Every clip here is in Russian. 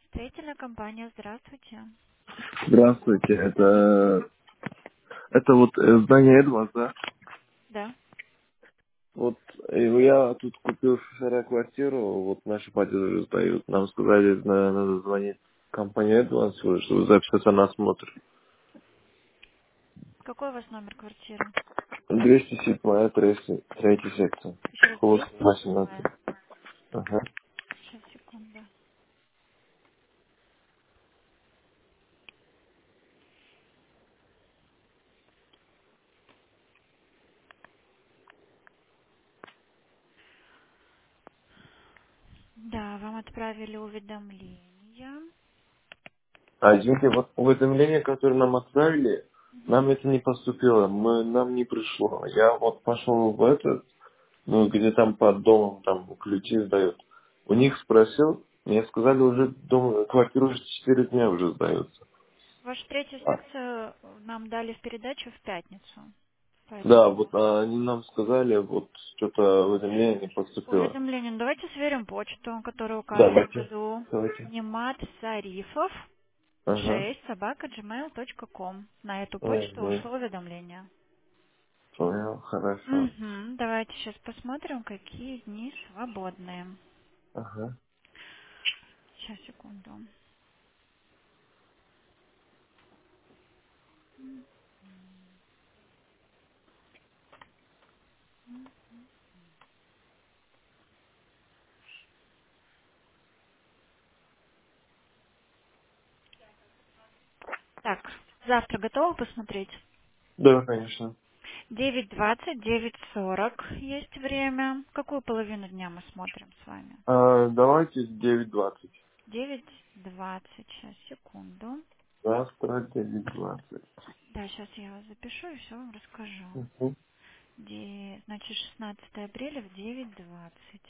Строительная компания, здравствуйте. Здравствуйте, это вот здание Эдвард, да? Да. Вот я тут купил вчера квартиру, вот наши платежи сдают. Нам сказали, надо звонить в компанию Эдванс, чтобы записаться на осмотр. Какой у вас номер квартиры? 207, третья секция. Еще раз, Холод 18. 207. Ага. Сейчас, секунду. Да, вам отправили уведомление. А извините, вот уведомление, которое нам отправили, нам Мгм. это не поступило, нам не пришло. Я вот пошел в этот, ну, где там под домом, там ключи сдают. У них спросил, мне сказали, уже дом, квартиру уже 4 дня уже сдаются. Вашу третью А, секцию нам дали в передачу в пятницу. да, Поэтому вот они нам сказали, вот что-то уведомление не поступило. уведомление. Ну, давайте сверим почту, которая указана Давайте. внизу. Давайте. Немат Сарифов Ага. 6 @gmail.com. На эту почту Угу. ушло уведомление. Понял, хорошо. Угу. Давайте сейчас посмотрим, какие дни свободные. Ага. Сейчас, секунду. Так, завтра готовы посмотреть? Да, конечно. 9:20, 9:40 есть время. Какую половину дня мы смотрим с вами? Давайте 9:20. 9:20. Сейчас, секунду. Завтра 9:20. Да, сейчас я вас запишу и все вам расскажу. Угу. Значит, 16 апреля в 9:20.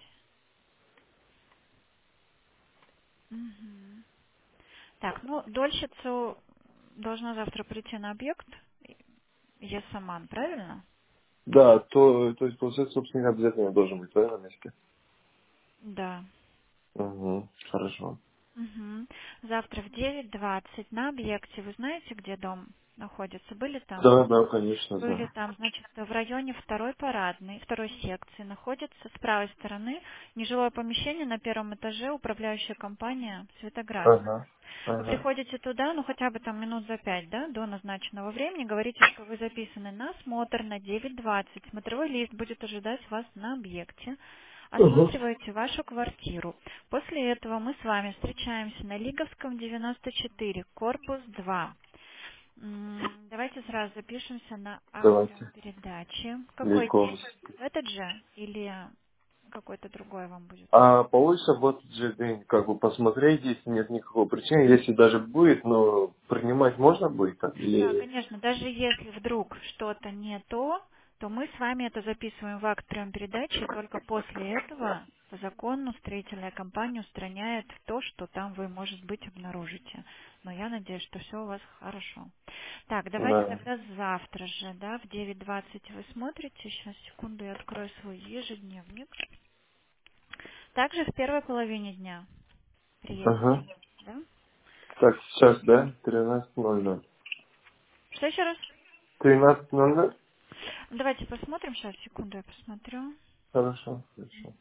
Угу. Так, ну, дольщицу должна завтра прийти на объект. Ясаман, правильно? Да, то есть, получается, собственно, обязательно должен быть, да, на месте? Да. Угу. Хорошо. Мгм. Завтра в 9:20 на объекте. Вы знаете, где дом находится? Были там? Да, да, конечно, Были да. там, значит, в районе второй парадной, второй секции. Находится с правой стороны нежилое помещение на первом этаже, управляющая компания «Светоград». Ага. Вы Ага. приходите туда, ну хотя бы там минут за 5, да, до назначенного времени, говорите, что вы записаны на осмотр на 9:20. Смотровой лист будет ожидать вас на объекте. Угу. Осматриваете вашу квартиру. После этого мы с вами встречаемся на Лиговском 94, корпус 2. Давайте сразу запишемся на Давайте. автопередачи. Какой день? Лейковский. В этот же или какой-то другой вам будет? А получится вот же день, как бы посмотреть, если нет никакой причины, если даже будет, но принимать можно будет так? Да, Или... конечно. Даже если вдруг что-то не то мы с вами это записываем в акт прием-передачи, и только после этого по закону строительная компания устраняет то, что там вы, может быть, обнаружите. Но я надеюсь, что все у вас хорошо. Так, давайте Да. тогда завтра же, да, в 9:20 вы смотрите. Сейчас, секунду, я открою свой ежедневник. Также в первой половине дня приедете, Ага. да? Так, сейчас, да? 13:00. Что еще раз? 13:00? Давайте посмотрим. Сейчас, секунду, я посмотрю. Хорошо, хорошо.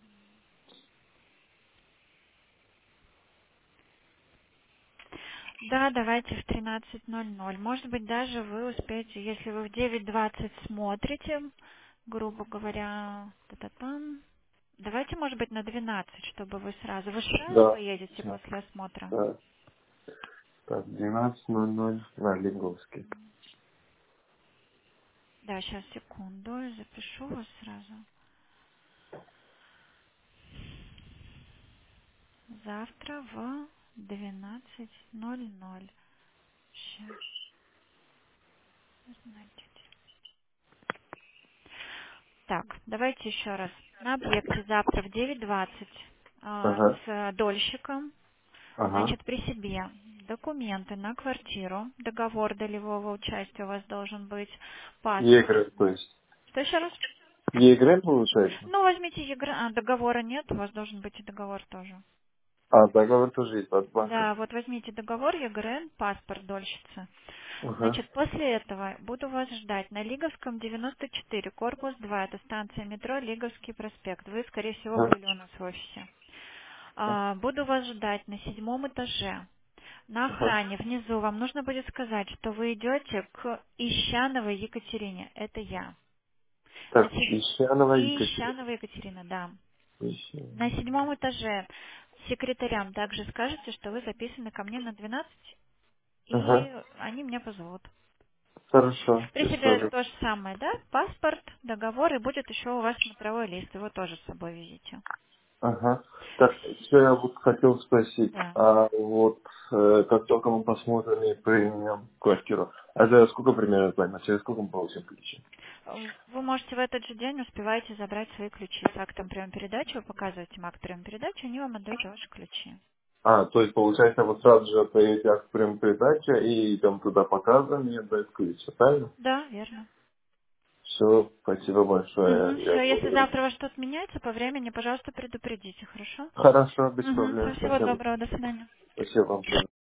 Да, давайте в 13:00. Может быть, даже вы успеете, если вы в 9:20 смотрите, грубо говоря, та-та-там. Давайте, может быть, на 12, чтобы вы сразу. Вы же сразу Да. поедете Всё. после осмотра? Да. Так, 12:00 на Лиговский. Да, сейчас, секунду, я запишу вас сразу. Завтра в 12:00. Сейчас, значит. Так, давайте еще раз. На объекте завтра в 9:20 Ага. с дольщиком. Ага. Значит, при себе документы на квартиру, договор долевого участия у вас должен быть, паспорт. ЕГР, то есть. Что еще раз? ЕГР получается? Ну, возьмите договора нет, у вас должен быть и договор тоже. А, договор тоже есть от банка. Да, вот возьмите договор ЕГРН, паспорт дольщицы. Ага. Значит, после этого буду вас ждать на Лиговском 94, корпус 2, это станция метро Лиговский проспект. Вы, скорее всего, Ага. были у нас в офисе. Буду вас ждать на 7 этаже. На Ага. охране внизу вам нужно будет сказать, что вы идете к Ищановой Екатерине. Это я. На Так, се- Ищанова Екатерина. Ищанова Екатерина, да. На Ищанова. 7 этаже секретарям также скажете, что вы записаны ко мне на 12, Ага. и они меня позовут. Хорошо, При без себе проблем. то же самое, да? Паспорт, договор, и будет еще у вас смотровой лист. Его тоже с собой везите. Ага. Так, еще я вот хотел спросить, Да. а вот как только мы посмотрим и примем квартиру, это сколько примерно займет? Через сколько мы получим ключи? Вы можете в этот же день успеваете забрать свои ключи с актом приема передачи, вы показываете им акт приема передачи, они вам отдают ваши ключи. А, то есть получается вот сразу же отдаете акт прям передача и идем туда показываем и отдают ключи, правильно? Да, верно. Все, спасибо большое, я Все, если благодарю. завтра у вас что-то меняется по времени, пожалуйста, предупредите, хорошо? Хорошо, без Угу. проблем, Всего спасибо. доброго, до свидания. Спасибо вам.